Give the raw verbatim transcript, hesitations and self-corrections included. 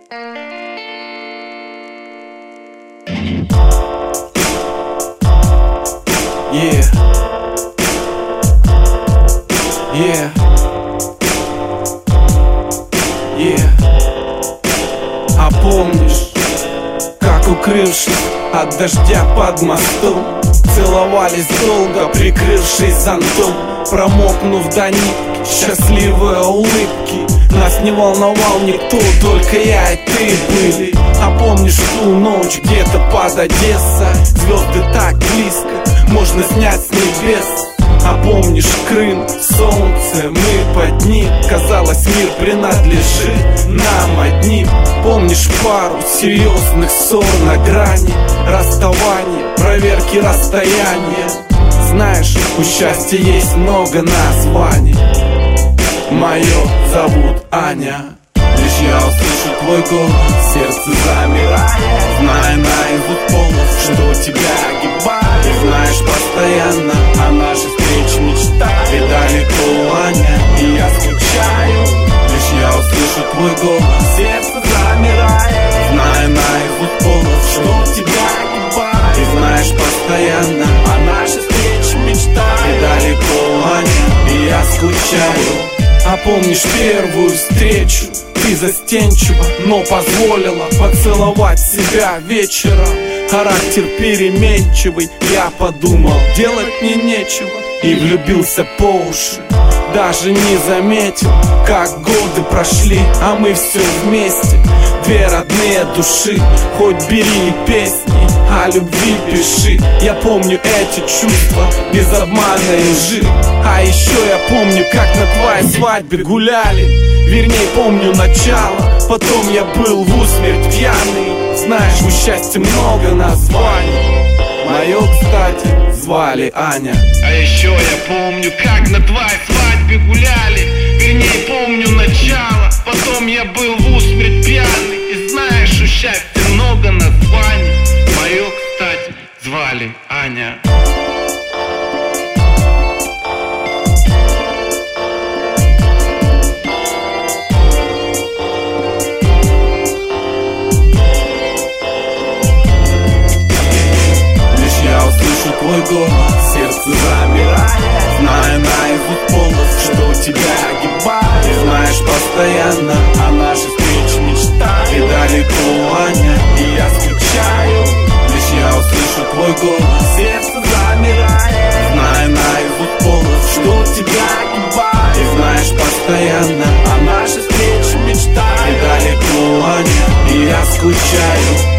Yeah. Yeah. Yeah. А помнишь, как укрывшись от дождя под мостом, целовались долго, прикрывшись зонтом, промокнув до нитки, счастливые улыбки. Нас не волновал никто, только я и ты были. А помнишь ту ночь где-то под Одессой? Звезды так близко, можно снять с небес. А помнишь Крым, солнце, мы под ним. Казалось, мир принадлежит нам одним. Помнишь пару серьезных ссор на грани расставания, проверки расстояния. Знаешь, у счастья есть много названий. Мое зовут Аня. Лишь я услышу твой голос, сердце замирает, зная наизусть полностью, что тебя огибает. Ты знаешь постоянно о нашей встрече мечтаю. Ты далеко, Аня, и я скучаю. Лишь я услышу твой голос, сердце замирает, зная наизусть полностью, что тебя огибает. Ты знаешь постоянно о нашей встрече мечтаю. Ты далеко, Аня, и я скучаю. А помнишь первую встречу? Ты застенчива, но позволила поцеловать себя вечером. Характер переменчивый, я подумал, делать мне нечего, и влюбился по уши. Даже не заметил, как годы прошли, а мы все вместе. Две родные души, хоть бери песни, о любви пиши. Я помню эти чувства, без обмана и лжи. А еще я помню, как на твоей свадьбе гуляли. Вернее, помню начало, потом я был в усмерть пьяный. Знаешь, у счастья много названий. Мое, кстати, звали Аня. А еще я помню, как на твоей свадьбе гуляли. Вернее, помню начало, потом я был в усмерть пьяный. И знаешь, у счастья много названий. Мое, кстати, звали Аня. Твой голос, сердце замирает, зная наизусть полностью, что тебя огибает. Ты знаешь постоянно о нашей встрече мечтаю. Ты далеко, Аня, и я скучаю. Лишь я услышу твой голос, сердце замирает, зная наизусть полностью, что тебя огибает. Ты знаешь постоянно о нашей встрече мечтаю. Ты далеко, Аня, и я скучаю.